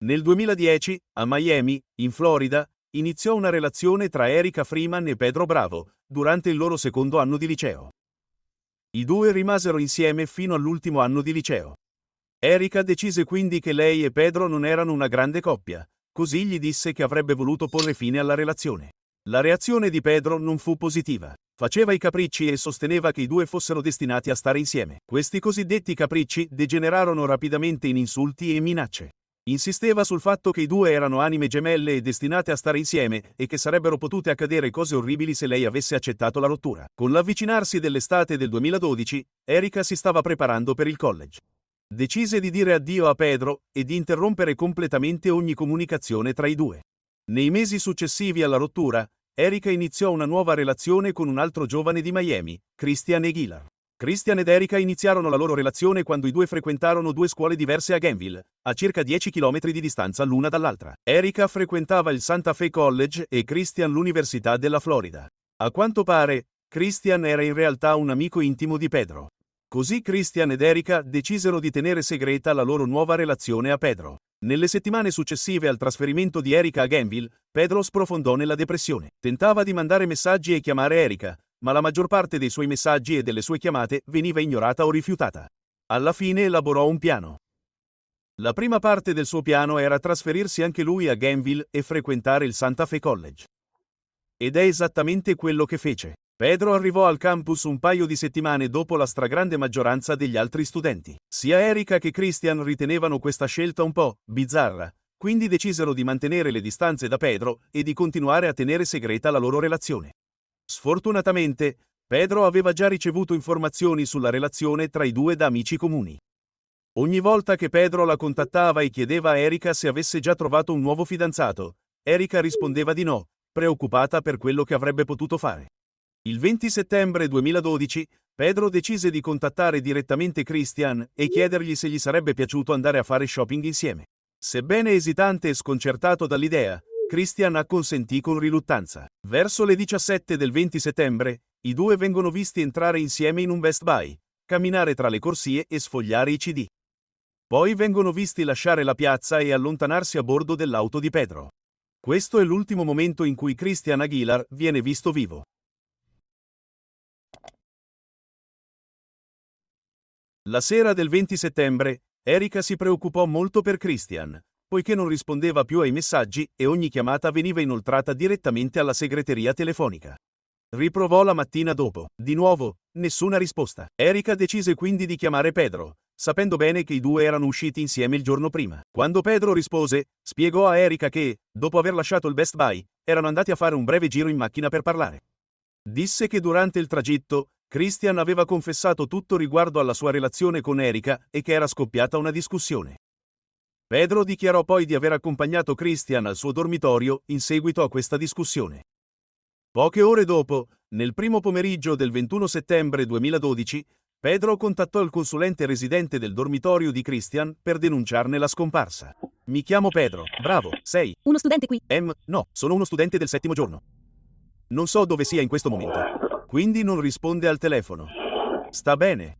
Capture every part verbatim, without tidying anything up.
Nel duemiladieci, a Miami, in Florida, iniziò una relazione tra Erica Freeman e Pedro Bravo, durante il loro secondo anno di liceo. I due rimasero insieme fino all'ultimo anno di liceo. Erica decise quindi che lei e Pedro non erano una grande coppia, così gli disse che avrebbe voluto porre fine alla relazione. La reazione di Pedro non fu positiva. Faceva i capricci e sosteneva che i due fossero destinati a stare insieme. Questi cosiddetti capricci degenerarono rapidamente in insulti e minacce. Insisteva sul fatto che i due erano anime gemelle e destinate a stare insieme e che sarebbero potute accadere cose orribili se lei avesse accettato la rottura. Con l'avvicinarsi dell'estate del duemiladodici, Erica si stava preparando per il college. Decise di dire addio a Pedro e di interrompere completamente ogni comunicazione tra i due. Nei mesi successivi alla rottura, Erica iniziò una nuova relazione con un altro giovane di Miami, Christian Aguilar. Christian ed Erica iniziarono la loro relazione quando i due frequentarono due scuole diverse a Gainesville, a circa dieci chilometri di distanza l'una dall'altra. Erica frequentava il Santa Fe College e Christian l'Università della Florida. A quanto pare, Christian era in realtà un amico intimo di Pedro. Così Christian ed Erica decisero di tenere segreta la loro nuova relazione a Pedro. Nelle settimane successive al trasferimento di Erica a Gainesville, Pedro sprofondò nella depressione. Tentava di mandare messaggi e chiamare Erica, ma la maggior parte dei suoi messaggi e delle sue chiamate veniva ignorata o rifiutata. Alla fine elaborò un piano. La prima parte del suo piano era trasferirsi anche lui a Gainesville e frequentare il Santa Fe College. Ed è esattamente quello che fece. Pedro arrivò al campus un paio di settimane dopo la stragrande maggioranza degli altri studenti. Sia Erica che Christian ritenevano questa scelta un po' bizzarra, quindi decisero di mantenere le distanze da Pedro e di continuare a tenere segreta la loro relazione. Sfortunatamente, Pedro aveva già ricevuto informazioni sulla relazione tra i due da amici comuni. Ogni volta che Pedro la contattava e chiedeva a Erica se avesse già trovato un nuovo fidanzato, Erica rispondeva di no, preoccupata per quello che avrebbe potuto fare. Il venti settembre duemiladodici, Pedro decise di contattare direttamente Christian e chiedergli se gli sarebbe piaciuto andare a fare shopping insieme. Sebbene esitante e sconcertato dall'idea, Christian acconsentì con riluttanza. Verso le diciassette del venti settembre, i due vengono visti entrare insieme in un Best Buy, camminare tra le corsie e sfogliare i C D. Poi vengono visti lasciare la piazza e allontanarsi a bordo dell'auto di Pedro. Questo è l'ultimo momento in cui Christian Aguilar viene visto vivo. La sera del venti settembre, Erica si preoccupò molto per Christian, poiché non rispondeva più ai messaggi e ogni chiamata veniva inoltrata direttamente alla segreteria telefonica. Riprovò la mattina dopo. Di nuovo, nessuna risposta. Erica decise quindi di chiamare Pedro, sapendo bene che i due erano usciti insieme il giorno prima. Quando Pedro rispose, spiegò a Erica che, dopo aver lasciato il Best Buy, erano andati a fare un breve giro in macchina per parlare. Disse che durante il tragitto, Christian aveva confessato tutto riguardo alla sua relazione con Erica e che era scoppiata una discussione. Pedro dichiarò poi di aver accompagnato Christian al suo dormitorio in seguito a questa discussione. Poche ore dopo, nel primo pomeriggio del ventuno settembre duemiladodici, Pedro contattò il consulente residente del dormitorio di Christian per denunciarne la scomparsa. Mi chiamo Pedro, bravo, sei uno studente qui? Em, no, sono uno studente del settimo giorno. Non so dove sia in questo momento, quindi non risponde al telefono. Sta bene.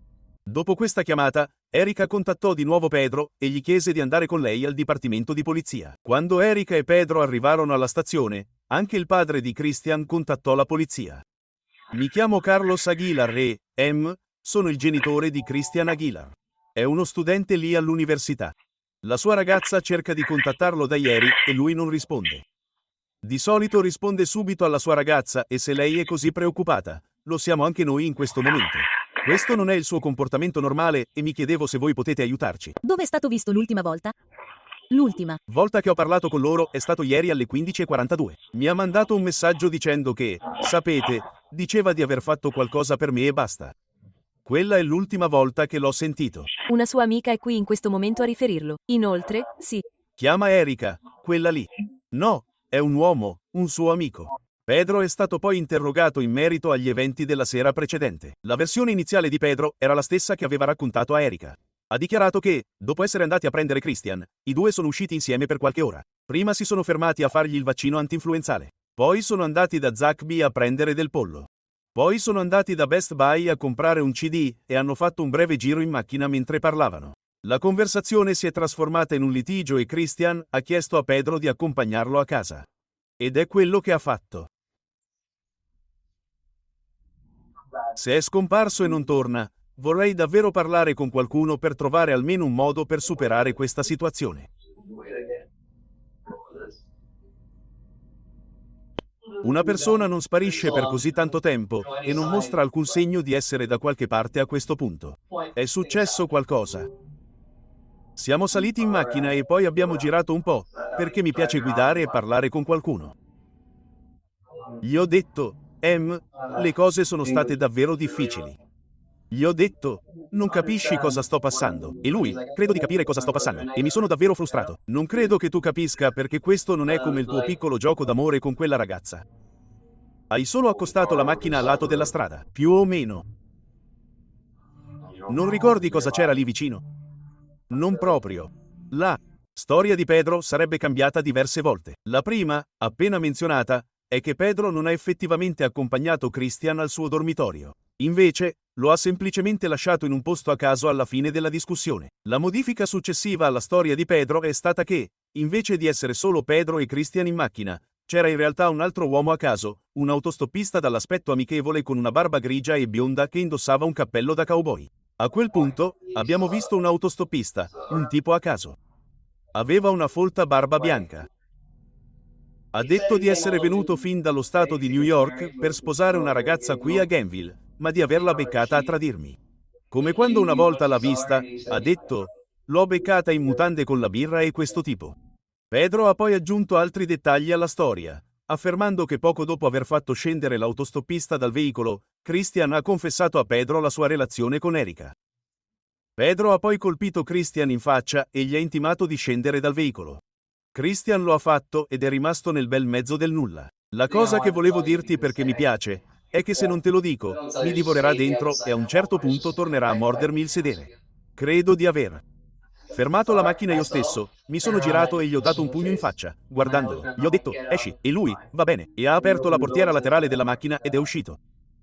Dopo questa chiamata, Erica contattò di nuovo Pedro e gli chiese di andare con lei al dipartimento di polizia. Quando Erica e Pedro arrivarono alla stazione, anche il padre di Christian contattò la polizia. Mi chiamo Carlos Aguilar e, Em, sono il genitore di Christian Aguilar. È uno studente lì all'università. La sua ragazza cerca di contattarlo da ieri e lui non risponde. Di solito risponde subito alla sua ragazza e se lei è così preoccupata, lo siamo anche noi in questo momento. Questo non è il suo comportamento normale e mi chiedevo se voi potete aiutarci. Dove è stato visto l'ultima volta? L'ultima volta che ho parlato con loro è stato ieri alle quindici e quarantadue. Mi ha mandato un messaggio dicendo che, sapete, diceva di aver fatto qualcosa per me e basta. Quella è l'ultima volta che l'ho sentito. Una sua amica è qui in questo momento a riferirlo. Inoltre, sì. Chiama Erica, quella lì. No, è un uomo, un suo amico. Pedro è stato poi interrogato in merito agli eventi della sera precedente. La versione iniziale di Pedro era la stessa che aveva raccontato a Erica. Ha dichiarato che, dopo essere andati a prendere Christian, i due sono usciti insieme per qualche ora. Prima si sono fermati a fargli il vaccino antinfluenzale. Poi sono andati da Zaxby a prendere del pollo. Poi sono andati da Best Buy a comprare un C D e hanno fatto un breve giro in macchina mentre parlavano. La conversazione si è trasformata in un litigio e Christian ha chiesto a Pedro di accompagnarlo a casa. Ed è quello che ha fatto. Se è scomparso e non torna, vorrei davvero parlare con qualcuno per trovare almeno un modo per superare questa situazione. Una persona non sparisce per così tanto tempo e non mostra alcun segno di essere da qualche parte a questo punto. È successo qualcosa. Siamo saliti in macchina e poi abbiamo girato un po', perché mi piace guidare e parlare con qualcuno. Gli ho detto, Em, le cose sono state davvero difficili. Gli ho detto, non capisci cosa sto passando. E lui, credo di capire cosa sto passando. E mi sono davvero frustrato. Non credo che tu capisca perché questo non è come il tuo piccolo gioco d'amore con quella ragazza. Hai solo accostato la macchina al lato della strada, più o meno. Non ricordi cosa c'era lì vicino? Non proprio. La storia di Pedro sarebbe cambiata diverse volte. La prima, appena menzionata, è che Pedro non ha effettivamente accompagnato Christian al suo dormitorio. Invece, lo ha semplicemente lasciato in un posto a caso alla fine della discussione. La modifica successiva alla storia di Pedro è stata che, invece di essere solo Pedro e Christian in macchina, c'era in realtà un altro uomo a caso, un autostoppista dall'aspetto amichevole con una barba grigia e bionda che indossava un cappello da cowboy. A quel punto, abbiamo visto un autostoppista, un tipo a caso. Aveva una folta barba bianca. Ha detto di essere venuto fin dallo stato di New York per sposare una ragazza qui a Gainesville, ma di averla beccata a tradirmi. Come quando una volta l'ha vista, ha detto, l'ho beccata in mutande con la birra e questo tipo. Pedro ha poi aggiunto altri dettagli alla storia, affermando che poco dopo aver fatto scendere l'autostoppista dal veicolo, Christian ha confessato a Pedro la sua relazione con Erika. Pedro ha poi colpito Christian in faccia e gli ha intimato di scendere dal veicolo. Christian lo ha fatto ed è rimasto nel bel mezzo del nulla. La cosa che volevo dirti perché mi piace è che se non te lo dico, mi divorerà dentro e a un certo punto tornerà a mordermi il sedere. Credo di aver fermato la macchina io stesso, mi sono girato e gli ho dato un pugno in faccia, guardandolo. Gli ho detto, esci, e lui, va bene, e ha aperto la portiera laterale della macchina ed è uscito.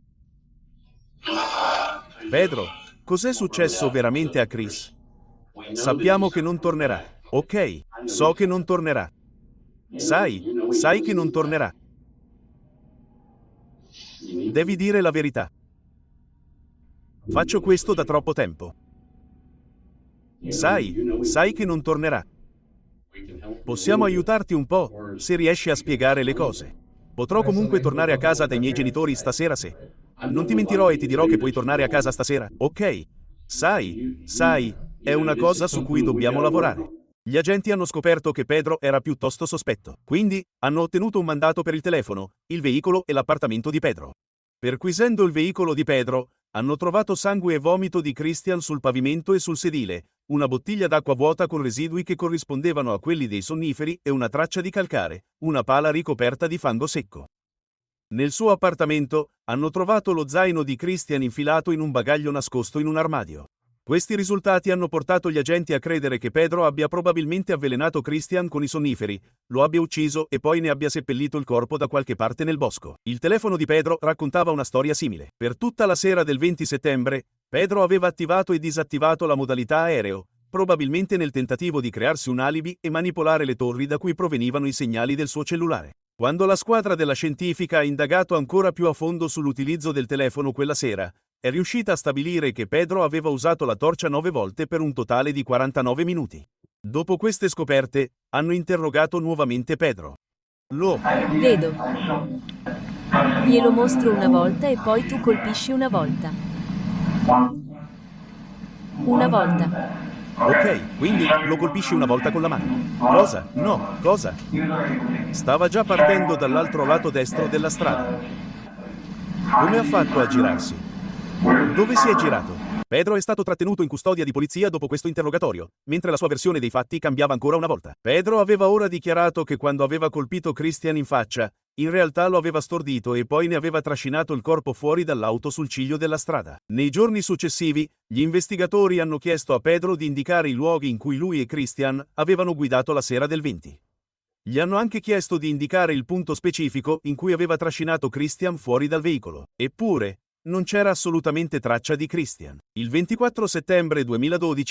Pedro, cos'è successo veramente a Chris? Sappiamo che non tornerà. Ok, so che non tornerà. Sai, sai che non tornerà. Devi dire la verità. Faccio questo da troppo tempo. Sai, sai che non tornerà. Possiamo aiutarti un po', se riesci a spiegare le cose. Potrò comunque tornare a casa dai miei genitori stasera se... Non ti mentirò e ti dirò che puoi tornare a casa stasera, ok? Sai, sai, è una cosa su cui dobbiamo lavorare. Gli agenti hanno scoperto che Pedro era piuttosto sospetto, quindi hanno ottenuto un mandato per il telefono, il veicolo e l'appartamento di Pedro. Perquisendo il veicolo di Pedro, hanno trovato sangue e vomito di Christian sul pavimento e sul sedile, una bottiglia d'acqua vuota con residui che corrispondevano a quelli dei sonniferi e una traccia di calcare, una pala ricoperta di fango secco. Nel suo appartamento, hanno trovato lo zaino di Christian infilato in un bagaglio nascosto in un armadio. Questi risultati hanno portato gli agenti a credere che Pedro abbia probabilmente avvelenato Christian con i sonniferi, lo abbia ucciso e poi ne abbia seppellito il corpo da qualche parte nel bosco. Il telefono di Pedro raccontava una storia simile. Per tutta la sera del venti settembre, Pedro aveva attivato e disattivato la modalità aereo, probabilmente nel tentativo di crearsi un alibi e manipolare le torri da cui provenivano i segnali del suo cellulare. Quando la squadra della scientifica ha indagato ancora più a fondo sull'utilizzo del telefono quella sera, è riuscita a stabilire che Pedro aveva usato la torcia nove volte per un totale di quarantanove minuti. Dopo queste scoperte, hanno interrogato nuovamente Pedro. Lo Vedo. Glielo mostro una volta e poi tu colpisci una volta. Una volta. Ok, quindi lo colpisci una volta con la mano. Cosa? No, cosa? Stava già partendo dall'altro lato destro della strada. Come ha fatto a girarsi? Dove si è girato? Pedro è stato trattenuto in custodia di polizia dopo questo interrogatorio, mentre la sua versione dei fatti cambiava ancora una volta. Pedro aveva ora dichiarato che quando aveva colpito Christian in faccia, in realtà lo aveva stordito e poi ne aveva trascinato il corpo fuori dall'auto sul ciglio della strada. Nei giorni successivi, gli investigatori hanno chiesto a Pedro di indicare i luoghi in cui lui e Christian avevano guidato la sera del venti. Gli hanno anche chiesto di indicare il punto specifico in cui aveva trascinato Christian fuori dal veicolo. Eppure, non c'era assolutamente traccia di Christian. Il ventiquattro settembre duemiladodici,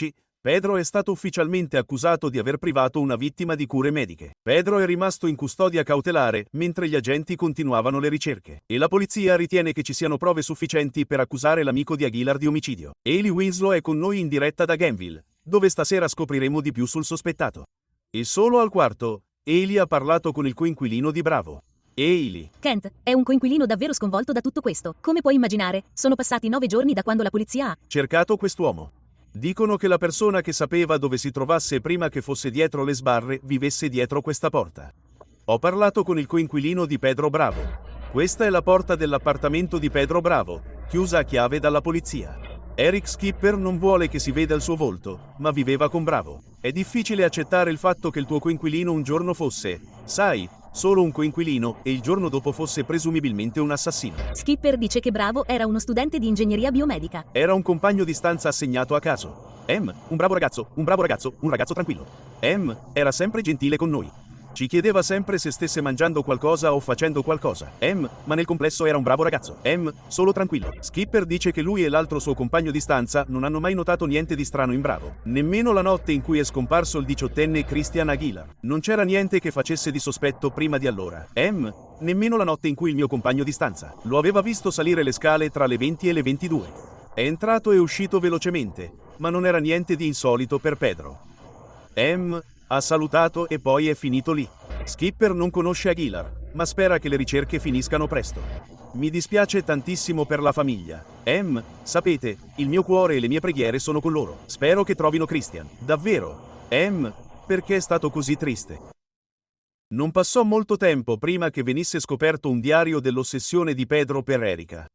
Pedro è stato ufficialmente accusato di aver privato una vittima di cure mediche. Pedro è rimasto in custodia cautelare, mentre gli agenti continuavano le ricerche. E la polizia ritiene che ci siano prove sufficienti per accusare l'amico di Aguilar di omicidio. Hailey Winslow è con noi in diretta da Gainesville, dove stasera scopriremo di più sul sospettato. E solo al quarto, Hailey ha parlato con il coinquilino di Bravo. Hailey. Kent, è un coinquilino davvero sconvolto da tutto questo. Come puoi immaginare, sono passati nove giorni da quando la polizia ha cercato quest'uomo. Dicono che la persona che sapeva dove si trovasse prima che fosse dietro le sbarre vivesse dietro questa porta. Ho parlato con il coinquilino di Pedro Bravo. Questa è la porta dell'appartamento di Pedro Bravo, chiusa a chiave dalla polizia. Eric Skipper non vuole che si veda il suo volto, ma viveva con Bravo. È difficile accettare il fatto che il tuo coinquilino un giorno fosse, sai, solo un coinquilino e il giorno dopo fosse presumibilmente un assassino. Skipper dice che Bravo era uno studente di ingegneria biomedica. Era un compagno di stanza assegnato a caso. Em, un bravo ragazzo, un bravo ragazzo, un ragazzo tranquillo. Em, era sempre gentile con noi. Ci chiedeva sempre se stesse mangiando qualcosa o facendo qualcosa. Em, ma nel complesso era un bravo ragazzo. Em, solo tranquillo. Skipper dice che lui e l'altro suo compagno di stanza non hanno mai notato niente di strano in Bravo. Nemmeno la notte in cui è scomparso il diciottenne Christian Aguilar. Non c'era niente che facesse di sospetto prima di allora. Em, nemmeno la notte in cui il mio compagno di stanza lo aveva visto salire le scale tra le venti e le ventidue. È entrato e uscito velocemente, ma non era niente di insolito per Pedro. Em, ha salutato e poi è finito lì. Skipper non conosce Aguilar, ma spera che le ricerche finiscano presto. Mi dispiace tantissimo per la famiglia. Em, sapete, il mio cuore e le mie preghiere sono con loro. Spero che trovino Christian. Davvero. Em, perché è stato così triste? Non passò molto tempo prima che venisse scoperto un diario dell'ossessione di Pedro per Erika.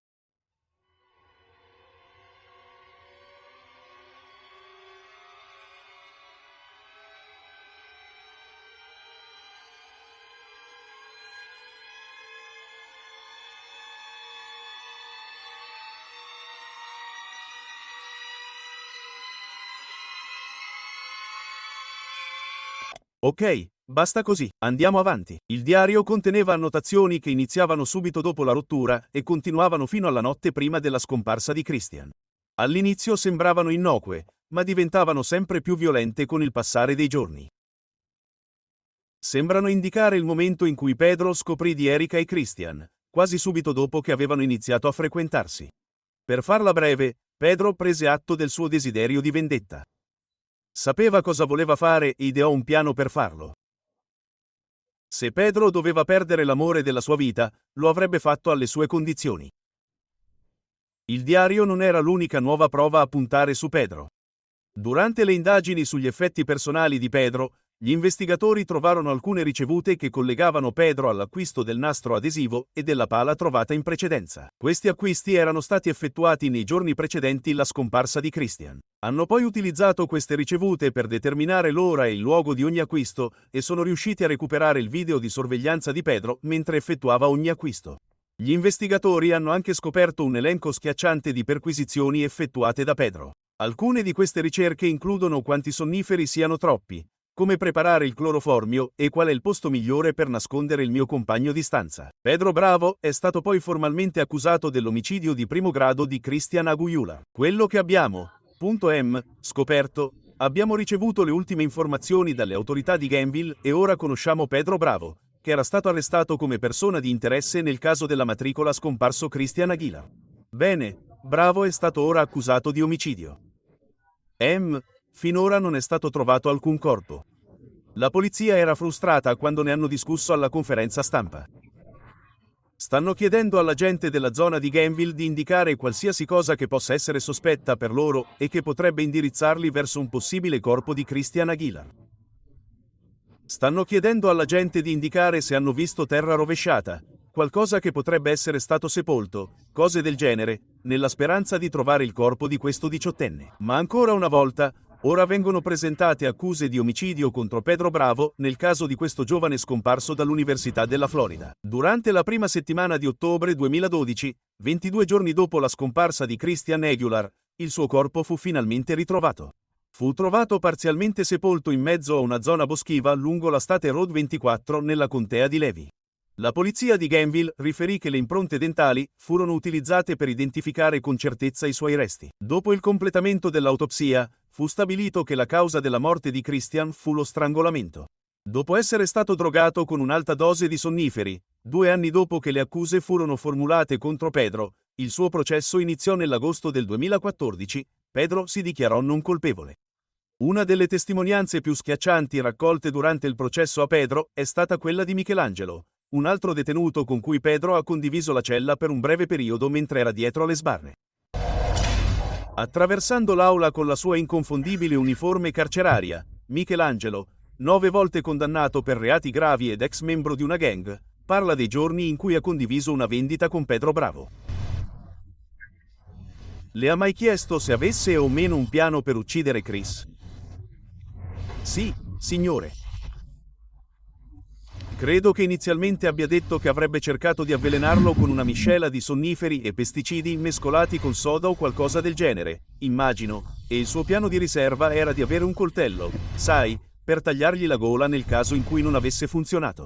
Ok, basta così, andiamo avanti. Il diario conteneva annotazioni che iniziavano subito dopo la rottura e continuavano fino alla notte prima della scomparsa di Christian. All'inizio sembravano innocue, ma diventavano sempre più violente con il passare dei giorni. Sembrano indicare il momento in cui Pedro scoprì di Erika e Christian, quasi subito dopo che avevano iniziato a frequentarsi. Per farla breve, Pedro prese atto del suo desiderio di vendetta. Sapeva cosa voleva fare e ideò un piano per farlo. Se Pedro doveva perdere l'amore della sua vita, lo avrebbe fatto alle sue condizioni. Il diario non era l'unica nuova prova a puntare su Pedro. Durante le indagini sugli effetti personali di Pedro, gli investigatori trovarono alcune ricevute che collegavano Pedro all'acquisto del nastro adesivo e della pala trovata in precedenza. Questi acquisti erano stati effettuati nei giorni precedenti la scomparsa di Christian. Hanno poi utilizzato queste ricevute per determinare l'ora e il luogo di ogni acquisto e sono riusciti a recuperare il video di sorveglianza di Pedro mentre effettuava ogni acquisto. Gli investigatori hanno anche scoperto un elenco schiacciante di perquisizioni effettuate da Pedro. Alcune di queste ricerche includono quanti sonniferi siano troppi, come preparare il cloroformio e qual è il posto migliore per nascondere il mio compagno di stanza. Pedro Bravo è stato poi formalmente accusato dell'omicidio di primo grado di Christian Aguilar. Quello che abbiamo, punto M, scoperto, abbiamo ricevuto le ultime informazioni dalle autorità di Gainesville e ora conosciamo Pedro Bravo, che era stato arrestato come persona di interesse nel caso della matricola scomparso Christian Aguilar. Bene, Bravo è stato ora accusato di omicidio. M. Finora non è stato trovato alcun corpo. La polizia era frustrata quando ne hanno discusso alla conferenza stampa. Stanno chiedendo alla gente della zona di Gainesville di indicare qualsiasi cosa che possa essere sospetta per loro e che potrebbe indirizzarli verso un possibile corpo di Christian Aguilar. Stanno chiedendo alla gente di indicare se hanno visto terra rovesciata, qualcosa che potrebbe essere stato sepolto, cose del genere, nella speranza di trovare il corpo di questo diciottenne. Ma ancora una volta, ora vengono presentate accuse di omicidio contro Pedro Bravo nel caso di questo giovane scomparso dall'Università della Florida. Durante la prima settimana di ottobre duemiladodici, ventidue giorni dopo la scomparsa di Christian Aguilar, il suo corpo fu finalmente ritrovato. Fu trovato parzialmente sepolto in mezzo a una zona boschiva lungo la State Road ventiquattro nella contea di Levy. La polizia di Gainesville riferì che le impronte dentali furono utilizzate per identificare con certezza i suoi resti. Dopo il completamento dell'autopsia, fu stabilito che la causa della morte di Christian fu lo strangolamento. Dopo essere stato drogato con un'alta dose di sonniferi, due anni dopo che le accuse furono formulate contro Pedro, il suo processo iniziò nell'agosto del duemilaquattordici, Pedro si dichiarò non colpevole. Una delle testimonianze più schiaccianti raccolte durante il processo a Pedro è stata quella di Michelangelo, un altro detenuto con cui Pedro ha condiviso la cella per un breve periodo mentre era dietro alle sbarre. Attraversando l'aula con la sua inconfondibile uniforme carceraria, Michelangelo, nove volte condannato per reati gravi ed ex membro di una gang, parla dei giorni in cui ha condiviso una vendita con Pedro Bravo. Le ha mai chiesto se avesse o meno un piano per uccidere Chris? Sì, signore. Credo che inizialmente abbia detto che avrebbe cercato di avvelenarlo con una miscela di sonniferi e pesticidi mescolati con soda o qualcosa del genere, immagino, e il suo piano di riserva era di avere un coltello, sai, per tagliargli la gola nel caso in cui non avesse funzionato.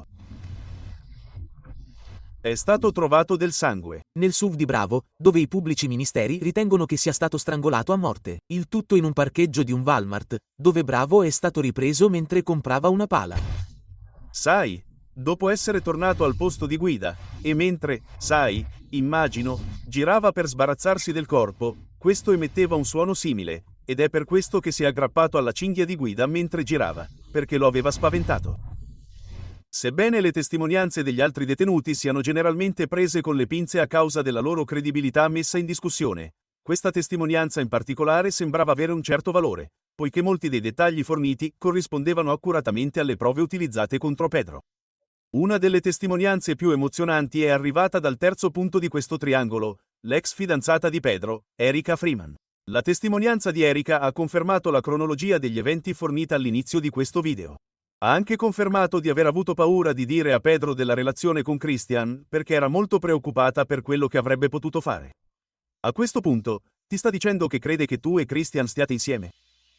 È stato trovato del sangue nel S U V di Bravo, dove i pubblici ministeri ritengono che sia stato strangolato a morte. Il tutto in un parcheggio di un Walmart, dove Bravo è stato ripreso mentre comprava una pala. Sai, dopo essere tornato al posto di guida, e mentre, sai, immagino, girava per sbarazzarsi del corpo, questo emetteva un suono simile, ed è per questo che si è aggrappato alla cinghia di guida mentre girava, perché lo aveva spaventato. Sebbene le testimonianze degli altri detenuti siano generalmente prese con le pinze a causa della loro credibilità messa in discussione, questa testimonianza in particolare sembrava avere un certo valore, poiché molti dei dettagli forniti corrispondevano accuratamente alle prove utilizzate contro Pedro. Una delle testimonianze più emozionanti è arrivata dal terzo punto di questo triangolo, l'ex fidanzata di Pedro, Erica Freeman. La testimonianza di Erica ha confermato la cronologia degli eventi fornita all'inizio di questo video. Ha anche confermato di aver avuto paura di dire a Pedro della relazione con Christian perché era molto preoccupata per quello che avrebbe potuto fare. A questo punto, ti sta dicendo che crede che tu e Christian stiate insieme?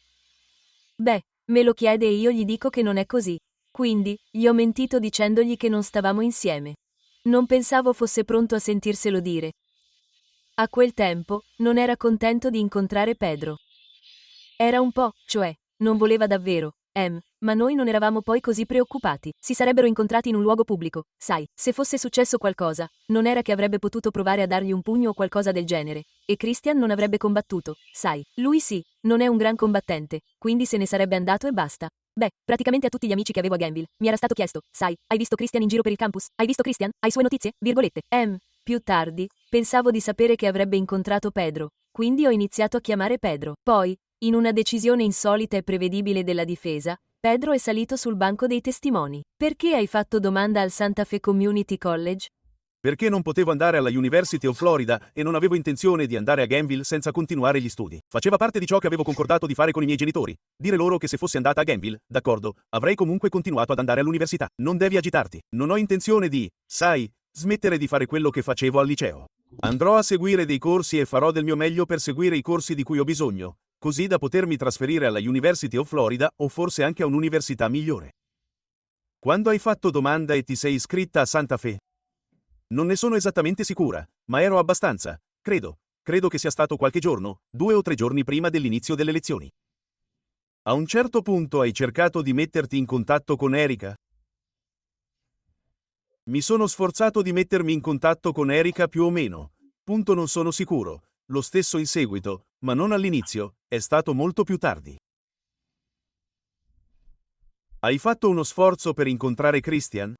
Beh, me lo chiede e io gli dico che non è così. Quindi, gli ho mentito dicendogli che non stavamo insieme. Non pensavo fosse pronto a sentirselo dire. A quel tempo, non era contento di incontrare Pedro. Era un po', cioè, non voleva davvero, ehm, ma noi non eravamo poi così preoccupati. Si sarebbero incontrati in un luogo pubblico, sai, se fosse successo qualcosa, non era che avrebbe potuto provare a dargli un pugno o qualcosa del genere. E Christian non avrebbe combattuto, sai, lui sì, non è un gran combattente, quindi se ne sarebbe andato e basta. Beh, praticamente a tutti gli amici che avevo a Gainesville, mi era stato chiesto, sai, hai visto Christian in giro per il campus? Hai visto Christian? Hai sue notizie? Virgolette. Ehm, più tardi, pensavo di sapere che avrebbe incontrato Pedro, quindi ho iniziato a chiamare Pedro. Poi, in una decisione insolita e prevedibile della difesa, Pedro è salito sul banco dei testimoni. Perché hai fatto domanda al Santa Fe Community College? Perché non potevo andare alla University of Florida e non avevo intenzione di andare a Gainesville senza continuare gli studi. Faceva parte di ciò che avevo concordato di fare con i miei genitori. Dire loro che se fossi andata a Gainesville, d'accordo, avrei comunque continuato ad andare all'università. Non devi agitarti. Non ho intenzione di, sai, smettere di fare quello che facevo al liceo. Andrò a seguire dei corsi e farò del mio meglio per seguire i corsi di cui ho bisogno, così da potermi trasferire alla University of Florida o forse anche a un'università migliore. Quando hai fatto domanda e ti sei iscritta a Santa Fe? Non ne sono esattamente sicura, ma ero abbastanza, credo, credo che sia stato qualche giorno, due o tre giorni prima dell'inizio delle lezioni. A un certo punto hai cercato di metterti in contatto con Erica? Mi sono sforzato di mettermi in contatto con Erica più o meno, punto non sono sicuro, lo stesso in seguito, ma non all'inizio, è stato molto più tardi. Hai fatto uno sforzo per incontrare Christian?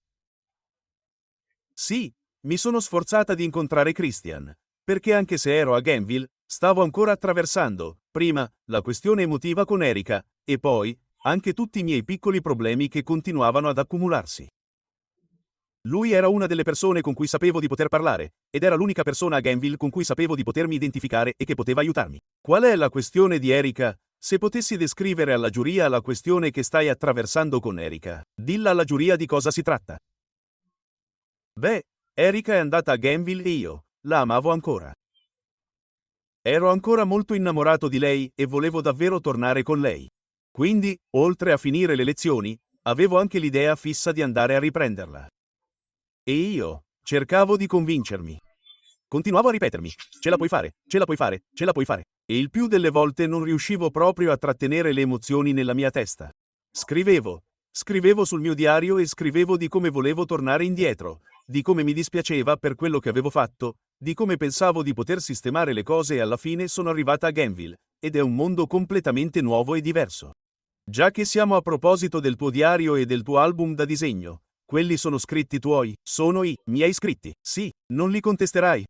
Sì, mi sono sforzata di incontrare Christian, perché anche se ero a Gainesville, stavo ancora attraversando, prima, la questione emotiva con Erica, e poi, anche tutti i miei piccoli problemi che continuavano ad accumularsi. Lui era una delle persone con cui sapevo di poter parlare, ed era l'unica persona a Gainesville con cui sapevo di potermi identificare e che poteva aiutarmi. Qual è la questione di Erica? Se potessi descrivere alla giuria la questione che stai attraversando con Erica, dilla alla giuria di cosa si tratta. Beh, Erica è andata a Gainesville e io la amavo ancora. Ero ancora molto innamorato di lei e volevo davvero tornare con lei. Quindi, oltre a finire le lezioni, avevo anche l'idea fissa di andare a riprenderla. E io cercavo di convincermi. Continuavo a ripetermi, ce la puoi fare, ce la puoi fare, ce la puoi fare. E il più delle volte non riuscivo proprio a trattenere le emozioni nella mia testa. Scrivevo, scrivevo sul mio diario e scrivevo di come volevo tornare indietro, di come mi dispiaceva per quello che avevo fatto, di come pensavo di poter sistemare le cose e alla fine sono arrivata a Gamville, ed è un mondo completamente nuovo e diverso. Già che siamo a proposito del tuo diario e del tuo album da disegno, quelli sono scritti tuoi, sono i miei scritti, sì, non li contesterai.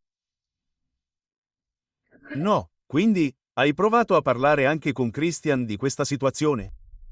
No, quindi, hai provato a parlare anche con Christian di questa situazione?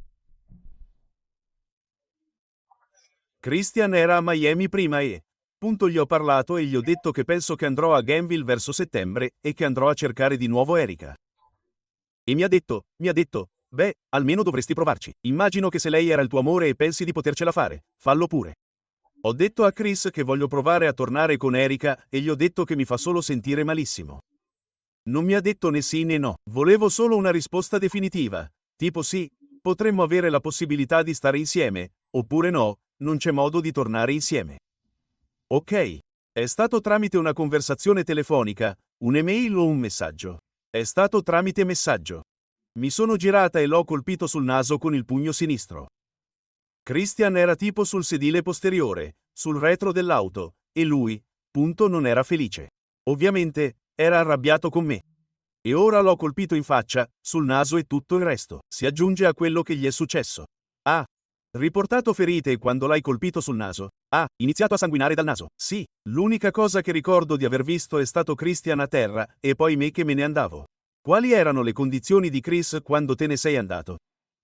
Christian era a Miami prima e, punto gli ho parlato e gli ho detto che penso che andrò a Gamville verso settembre e che andrò a cercare di nuovo Erika. E mi ha detto, mi ha detto, beh, almeno dovresti provarci. Immagino che se lei era il tuo amore e pensi di potercela fare, fallo pure. Ho detto a Chris che voglio provare a tornare con Erika e gli ho detto che mi fa solo sentire malissimo. Non mi ha detto né sì né no, volevo solo una risposta definitiva, tipo sì, potremmo avere la possibilità di stare insieme, oppure no, non c'è modo di tornare insieme. Ok, è stato tramite una conversazione telefonica, un'email o un messaggio? È stato tramite messaggio. Mi sono girata e l'ho colpito sul naso con il pugno sinistro. Christian era tipo sul sedile posteriore, sul retro dell'auto, e lui, punto, non era felice. Ovviamente, era arrabbiato con me. E ora l'ho colpito in faccia, sul naso e tutto il resto. Si aggiunge a quello che gli è successo. Ha riportato ferite quando l'hai colpito sul naso. Ha iniziato a sanguinare dal naso. Sì, l'unica cosa che ricordo di aver visto è stato Christian a terra, e poi me che me ne andavo. Quali erano le condizioni di Chris quando te ne sei andato?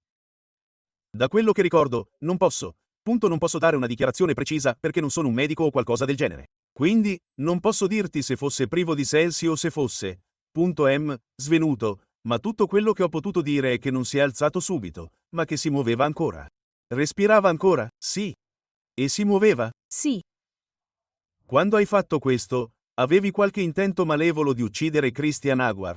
Da quello che ricordo, non posso. Punto, non posso dare una dichiarazione precisa perché non sono un medico o qualcosa del genere. Quindi, non posso dirti se fosse privo di sensi o se fosse, punto M, svenuto, ma tutto quello che ho potuto dire è che non si è alzato subito, ma che si muoveva ancora. Respirava ancora, sì. E si muoveva? Sì. Quando hai fatto questo, avevi qualche intento malevolo di uccidere Christian Aguar?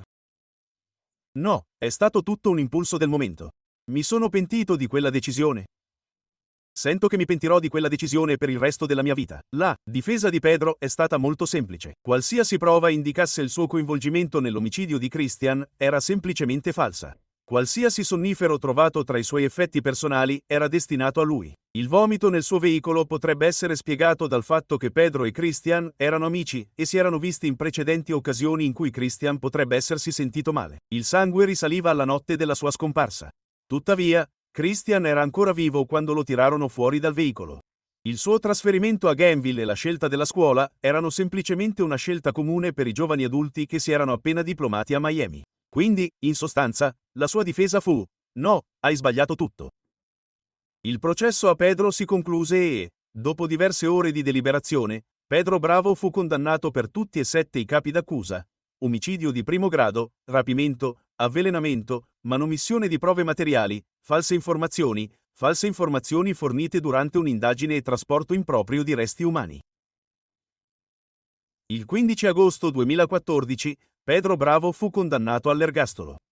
No, è stato tutto un impulso del momento. Mi sono pentito di quella decisione. Sento che mi pentirò di quella decisione per il resto della mia vita. La difesa di Pedro è stata molto semplice. Qualsiasi prova indicasse il suo coinvolgimento nell'omicidio di Christian era semplicemente falsa. Qualsiasi sonnifero trovato tra i suoi effetti personali era destinato a lui. Il vomito nel suo veicolo potrebbe essere spiegato dal fatto che Pedro e Christian erano amici e si erano visti in precedenti occasioni in cui Christian potrebbe essersi sentito male. Il sangue risaliva alla notte della sua scomparsa. Tuttavia, Christian era ancora vivo quando lo tirarono fuori dal veicolo. Il suo trasferimento a Gamville e la scelta della scuola erano semplicemente una scelta comune per i giovani adulti che si erano appena diplomati a Miami. Quindi, in sostanza, la sua difesa fu: no, hai sbagliato tutto. Il processo a Pedro si concluse e, dopo diverse ore di deliberazione, Pedro Bravo fu condannato per tutti e sette i capi d'accusa: omicidio di primo grado, rapimento, avvelenamento, manomissione di prove materiali, false informazioni, false informazioni fornite durante un'indagine e trasporto improprio di resti umani. Il quindici agosto duemilaquattordici, Pedro Bravo fu condannato all'ergastolo.